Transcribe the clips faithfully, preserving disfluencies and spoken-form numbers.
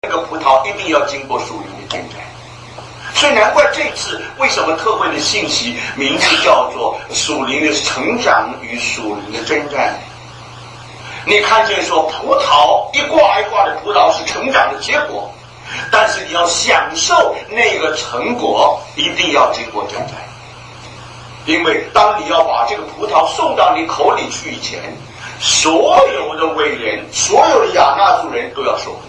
这个葡萄一定要经过属灵的征战。所以难怪这次为什么特会的信息名字叫做属灵的成长与属灵的征战。你看见说葡萄一挂一挂的葡萄是成长的结果，但是你要享受那个成果一定要经过征战。因为当你要把这个葡萄送到你口里去以前，所有的伟人，所有的亚纳族人都要受苦。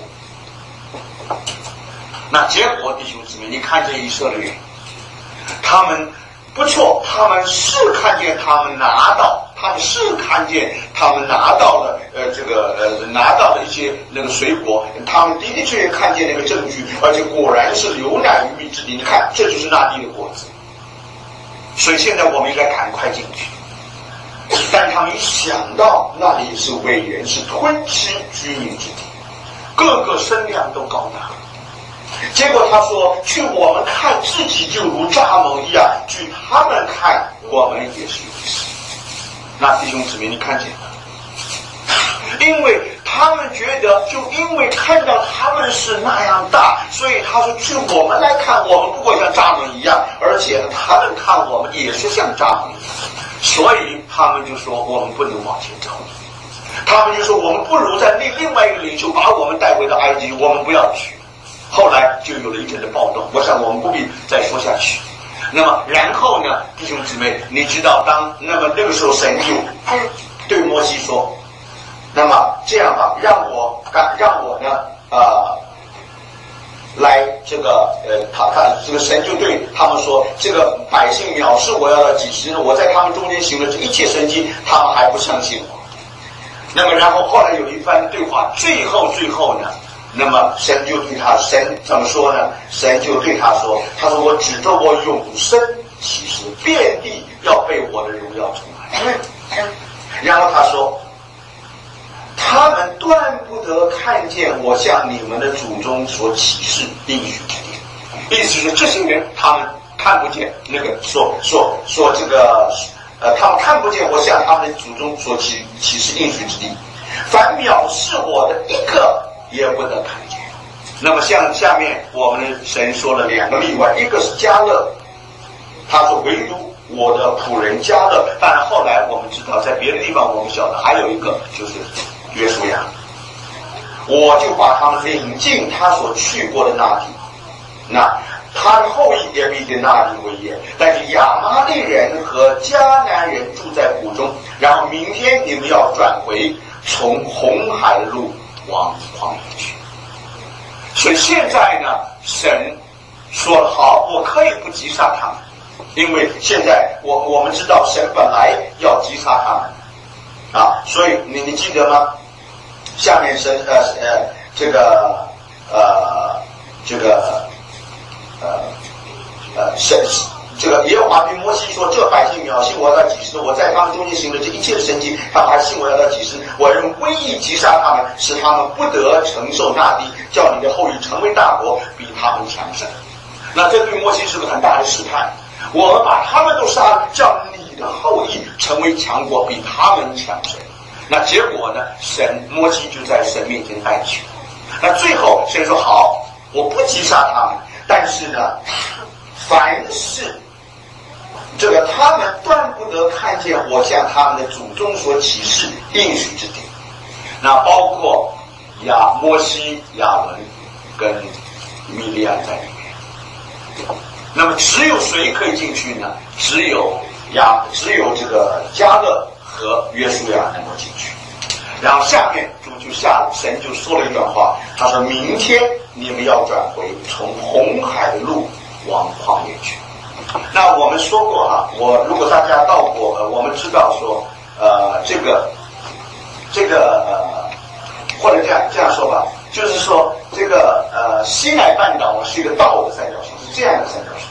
那结果弟兄姊妹，你看见以色列人，他们不错，他们是看见他们拿到，他们是看见他们拿到了呃这个呃拿到了一些那个水果，他们的的确确看见那个证据，而且果然是流奶与蜜之地。你看，这就是那地的果子。所以现在我们应该赶快进去。但他们一想到那里是伟人，是吞吃居民之地，各个身量都高大。结果他说，据我们看自己就如蚱蜢一样，据他们看我们也是如此。那弟兄姊妹，你看见了？因为他们觉得，就因为看到他们是那样大，所以他说，据我们来看，我们不过像蚱蜢一样，而且他们看我们也是像蚱蜢一样，所以他们就说我们不能往前走。他们就说我们不如在那另外一个领袖把我们带回到埃及，我们不要去。后来就有了一阵的暴动，我想我们不必再说下去。那么然后呢，弟兄姊妹，你知道当那么那个时候神就对摩西说，那么这样吧，让我让我呢呃来这个呃他他这个神就对他们说，这个百姓藐视我要到几时呢？我在他们中间行了这一切神迹，他们还不相信我。那么然后后来有一番对话，最后最后呢，那么神就对他，神怎么说呢？神就对他说，他说我指着我永生启示，遍地要被我的荣耀充满。然后他说，他们断不得看见我向你们的祖宗所启示应许之地。意思是这些人他们看不见那个说说说这个呃，他们看不见我向他们的祖宗所启启示应许之地，凡藐视我的一个也不得看见。那么像下面我们的神说了两个例外，一个是迦勒，他说唯独我的仆人迦勒。当然后来我们知道在别的地方我们晓得还有一个就是约书亚，我就把他们领进他所去过的那地，那他的后裔也必对那地为业。但是亚玛利人和迦南人住在谷中，然后明天你们要转回从红海的路往旷野去。所以现在呢，神说了好，我可以不击杀他们，因为现在我我们知道神本来要击杀他们啊，所以你你记得吗？下面神呃呃这个呃这个呃呃神这个耶和华对摩西说，这百姓藐信我要到几时？我在他们中间行了这一切的神迹，他们还信我要到几时？我用瘟疫击杀他们，使他们不得承受那地，叫你的后裔成为大国，比他们强盛。那这对摩西是个很大的试探。我们把他们都杀了，叫你的后裔成为强国，比他们强盛。那结果呢？神摩西就在神面前哀求。那最后神说好，我不击杀他们，但是呢，凡是这个他们断不得看见我向他们的祖宗所启示应许之地。那包括亚摩西、亚伦跟米利暗在里面。那么只有谁可以进去呢？只有亚，只有这个迦勒和约书亚能够进去。然后下面主就下神就说了一段话，他说明天你们要转回从红海的路往旷野去。那我们说过哈，我如果大家到过，呃，我们知道说，呃，这个这个呃，或者这样这样说吧，就是说这个呃西乃半岛是一个倒的三角形，是这样的三角形。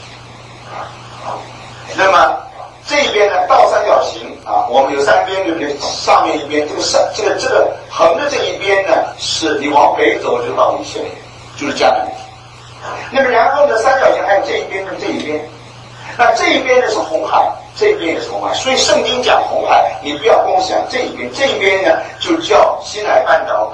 那么这边呢，倒三角形啊，我们有三边，对不对？上面一边这个三这个这个横的这一边呢，是你往北走就到以色列，就是迦南地。那么然后呢，三角形还有这一边跟这一边。那这一边呢是红海，这一边也是红海，所以圣经讲红海，你不要光想这一边，这一边呢就叫西乃半岛跟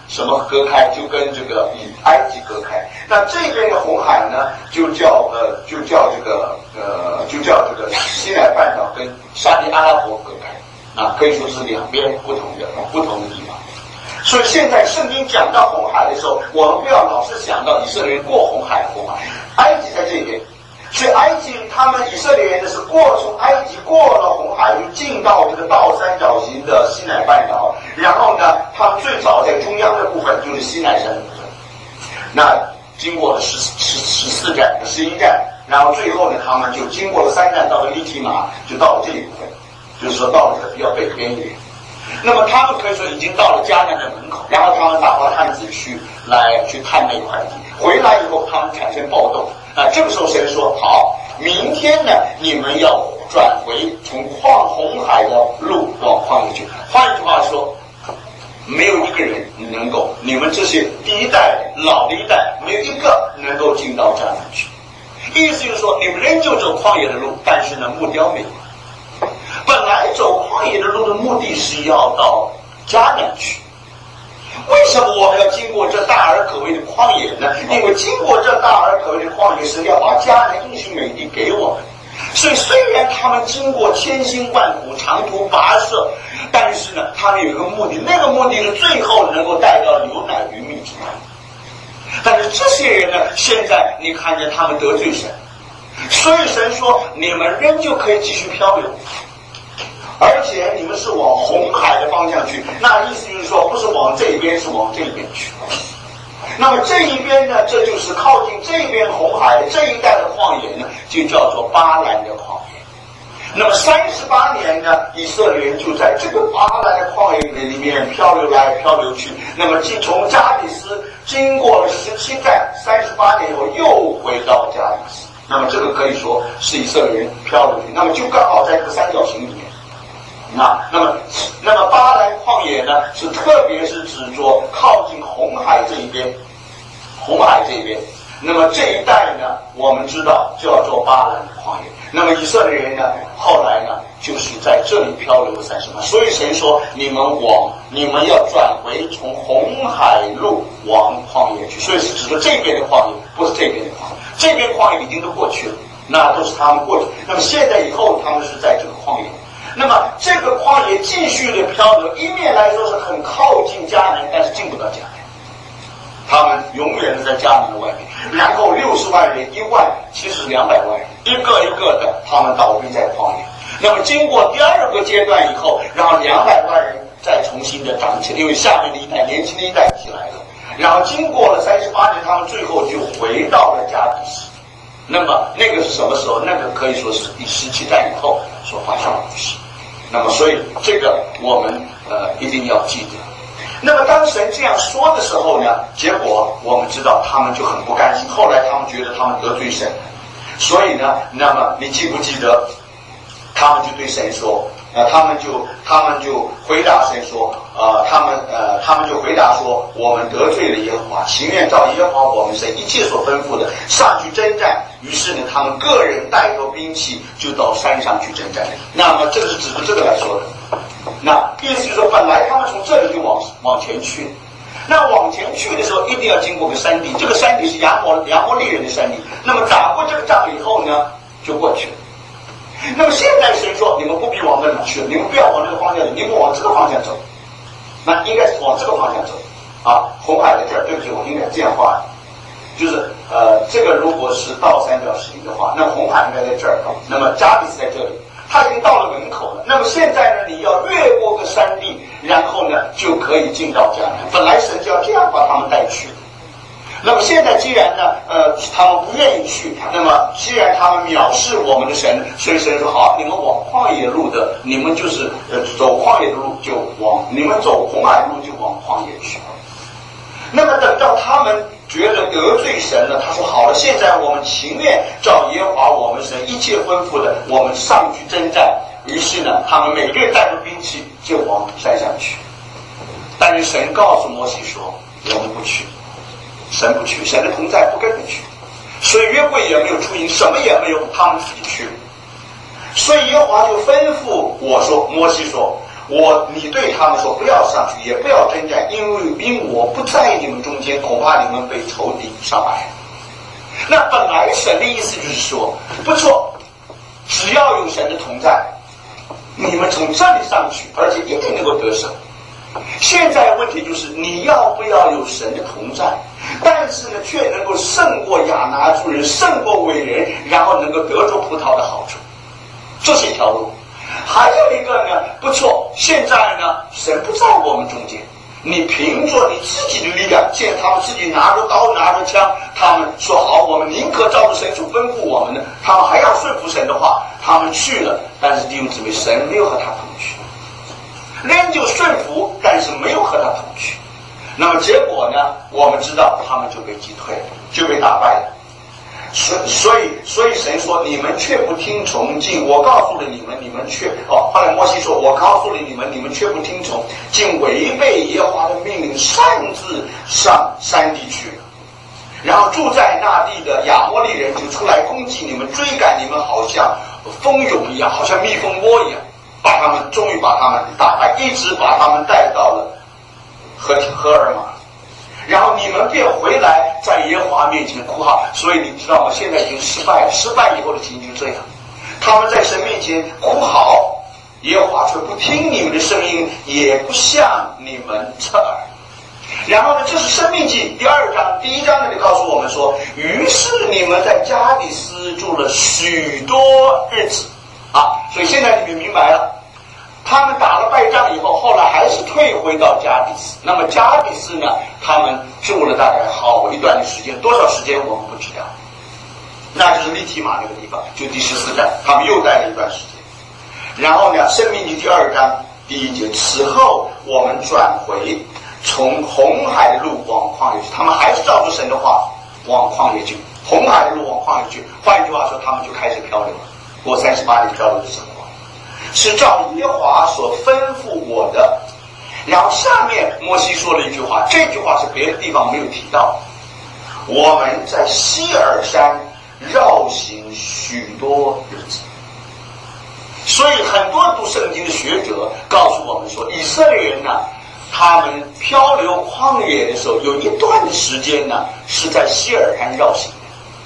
什么隔开？就跟这个以埃及隔开。那这边的红海呢，就叫呃，就叫这个呃，就叫这个西奈半岛跟沙特阿拉伯隔开啊，可以说是两边不同的不同的地方。所以现在圣经讲到红海的时候，我们不要老是想到以色列人过红海，红海，埃及在这边。所以埃及他们以色列人呢是过从埃及过了红海，就进到这个倒三角形的西奈半岛，然后呢，他们最早在中央的部分就是西奈山的部分，那经过了十十十四站、十一站，然后最后呢，他们就经过了三站，到了利提马，就到了这一部分，就是说到了这个比较北边一点。那么他们可以说已经到了迦南的门口，然后他们打发探子去来去探那块地，回来以后他们产生暴动。啊，这个时候神说好，明天呢，你们要转回从旷红海的路往旷野去。换一句话说，没有一个人能够，你们这些第一代老的一代，没有一个能够进到迦南去。意思就是说，你们仍旧走旷野的路，但是呢，目标没有。本来走旷野的路的目的是要到迦南去。为什么我们要经过这大而可畏的旷野呢？因为经过这大而可畏的旷野是要把迦南应许美地给我们。所以虽然他们经过千辛万苦、长途跋涉，但是呢，他们有一个目的，那个目的是最后能够带到流奶与蜜之地。但是这些人呢，现在你看见他们得罪神，所以神说你们仍旧可以继续漂流。而且你们是往红海的方向去，那意思就是说，不是往这边，是往这边去。那么这一边呢，这就是靠近这边红海的这一带的旷野呢，就叫做巴兰的旷野。那么三十八年呢，以色列人就在这个巴兰的旷野里面漂流来漂流去。那么从加比斯经过了十七站，三十八年以后又回到加比斯。那么这个可以说是以色列人漂流去，那么就刚好在这个三角形里面。那那么那么巴兰旷野呢，是特别是指着靠近红海这一边，红海这一边。那么这一带呢，我们知道叫做巴兰的旷野。那么以色列人呢，后来呢，就是在这里漂流了三十年。所以神说，你们往你们要转回从红海路往旷野去。所以是指着这边的旷野，不是这边的旷野。这边旷野已经都过去了，那都是他们过去。那么现在以后，他们是在这个旷野。那么这个旷野继续的漂流，一面来说是很靠近迦南，但是进不到迦南，他们永远是在迦南的外面。然后六十万人，一万其实两百万人，一个一个的他们倒闭在旷野。那么经过第二个阶段以后，然后两百万人再重新的长起来，因为下面的一代年轻的一代起来了。然后经过了三十八年，他们最后就回到了加比斯。那么那个是什么时候？那个可以说是第十七代以后所发生的故事。那么所以这个我们呃一定要记得。那么当神这样说的时候呢，结果我们知道他们就很不甘心，后来他们觉得他们得罪神，所以呢，那么你记不记得他们就对神说，呃，他们就他们就回答神说，呃，他们呃，他们就回答说，我们得罪了耶和华，情愿照耶和华我们神一切所吩咐的上去征战。于是呢，他们个人带着兵器就到山上去征战。那么这个是指着这个来说的。那意思就是说，本来他们从这里就往往前去，那往前去的时候一定要经过个山地，这个山地是亚摩亚摩利人的山地。那么打过这个仗以后呢，就过去了。那么现在神说，你们不必往那里去，你们不要往那个方向走，你们往这个方向走。那应该是往这个方向走啊。红海在这儿，对不起，我应该这样画，就是呃，这个如果是倒三角形的话，那红海应该在这儿，那么加比斯在这里，他已经到了门口了。那么现在呢，你要越过个山地，然后呢就可以进到迦南。本来神就要这样把他们带去。那么现在既然呢，呃，他们不愿意去，那么既然他们藐视我们的神，所以神说好，你们往旷野路的，你们就是呃走旷野的路就往，你们走红海路就往旷野去。那么等到他们觉得得罪神了，他说好了，现在我们情愿照耶和华我们神一切吩咐的，我们上去征战。于是呢，他们每个人带着兵器就往山上去。但是神告诉摩西说，我们不去。神不去，神的同在不跟你去，所以约柜也没有出营，什么也没有，他们自己去了。所以耶和华就吩咐我说，摩西说， 我你对他们说不要上去，也不要征战，因为因我不在你们中间，恐怕你们被仇敌杀害。那本来神的意思就是说，不错，只要有神的同在，你们从这里上去，而且一定能够得胜。现在问题就是你要不要有神的同在，但是呢，却能够胜过亚拿族人，胜过伟人，然后能够得着葡萄的好处，这是一条路。还有一个呢，不错，现在呢，神不在我们中间，你凭着你自己的力量，见他们自己拿着刀拿着枪，他们说好，我们宁可照着神所吩咐我们的，他们还要顺服神的话，他们去了，但是弟兄姊妹，神没有和他同去，仍旧顺服，但是没有和他同去。那么结果呢，我们知道他们就被击退了，就被打败了。所所以所以神说，你们却不听从，竟我告诉了你们，你们却哦。后来摩西说，我告诉了你们，你们却不听从，竟违背耶和华的命令，擅自上山地去了。然后住在那地的亚摩利人就出来攻击你们，追赶你们，好像蜂蛹一样，好像蜜蜂窝一样，把他们终于把他们打败，一直把他们带到了荷荷尔玛。然后你们便回来，在耶和华面前哭号。所以你知道吗？现在已经失败了，失败以后的情景就这样，他们在神面前哭嚎，耶和华却不听你们的声音，也不向你们侧耳。然后呢，这是申命记第二章，第一章那里告诉我们说，于是你们在加底斯住了许多日子啊。所以现在你们明白了，他们打了败仗以后，后来还是退回到加底斯。那么加底斯呢，他们住了大概好一段的时间，多少时间我们不知道。那就是利提马那个地方，就第十四站，他们又待了一段时间。然后呢，申命记第二章第一节，此后我们转回，从红海的路往旷野去。他们还是照着神的话往旷野去，红海的路往旷野去。换一句话说，他们就开始漂流了。过三十八年漂流的生活，是照耶和华所吩咐我的。然后下面摩西说了一句话，这句话是别的地方没有提到。我们在西尔山绕行许多日子。所以很多读圣经的学者告诉我们说，以色列人呢，他们漂流旷野的时候，有一段的时间呢是在西尔山绕行的。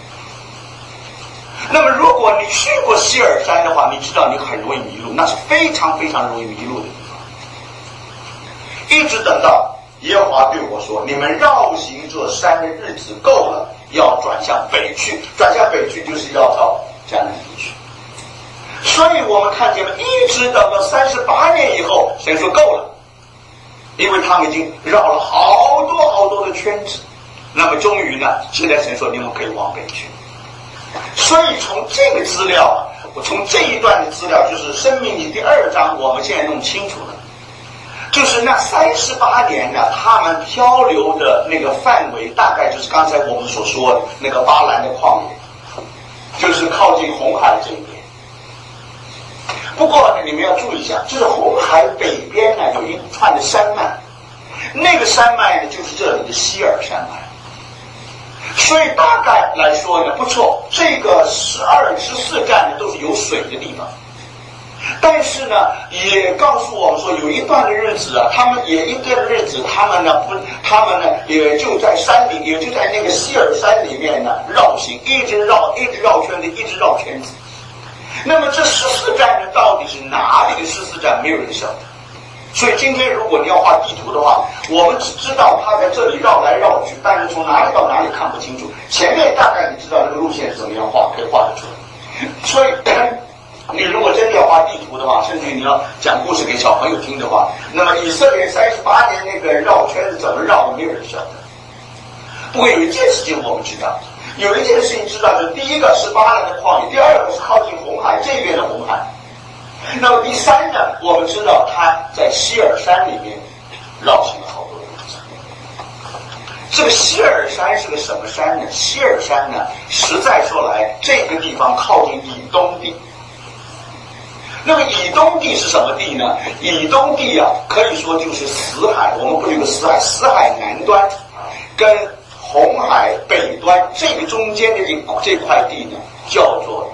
那么如果你去过西尔山的话，你知道你很容易迷路，那是非常非常容易迷路的地方。一直等到耶和华对我说，你们绕行这山的日子够了，要转向北去。转向北去就是要到迦南地去。所以我们看见了，一直等到三十八年以后，神说够了，因为他们已经绕了好多好多的圈子。那么终于呢，现在神说你们可以往北去。所以从这个资料，我从这一段的资料，就是申命记第二章，我们现在弄清楚了，就是那三十八年呢，他们漂流的那个范围，大概就是刚才我们所说的那个巴兰的旷野，就是靠近红海这一边。不过呢，你们要注意一下，就是红海北边呢有一串的山脉，那个山脉呢就是这里的希尔山脉。所以大概来说呢，不错，这个十二十四站呢都是有水的地方。但是呢，也告诉我们说，有一段的日子啊，他们也一段的日子，他们呢不，他们呢也就在山里，也就在那个希尔山里面呢绕行，一直绕，一直绕圈子，一直绕圈子。那么这十四站呢，到底是哪里的十四站，没有人晓得。所以今天如果你要画地图的话，我们只知道它在这里绕来绕去，但是从哪里到哪里看不清楚。前面大概你知道这个路线是怎么样画，可以画得出来。所以你如果真的要画地图的话，甚至你要讲故事给小朋友听的话，那么以色列三十八年那个绕圈子怎么绕的，没有人晓得。不过有一件事情我们知道，有一件事情知道，就是第一个是巴兰的旷野，第二个是靠近红海这边的红海。那么第三呢，我们知道他在希尔山里面绕行了好多日子。这个希尔山是个什么山呢？希尔山呢，实在说来，这个地方靠近以东地。那么以东地是什么地呢？以东地啊，可以说就是死海。我们不是有个死海，死海南端跟红海北端这个中间的这这块地呢，叫做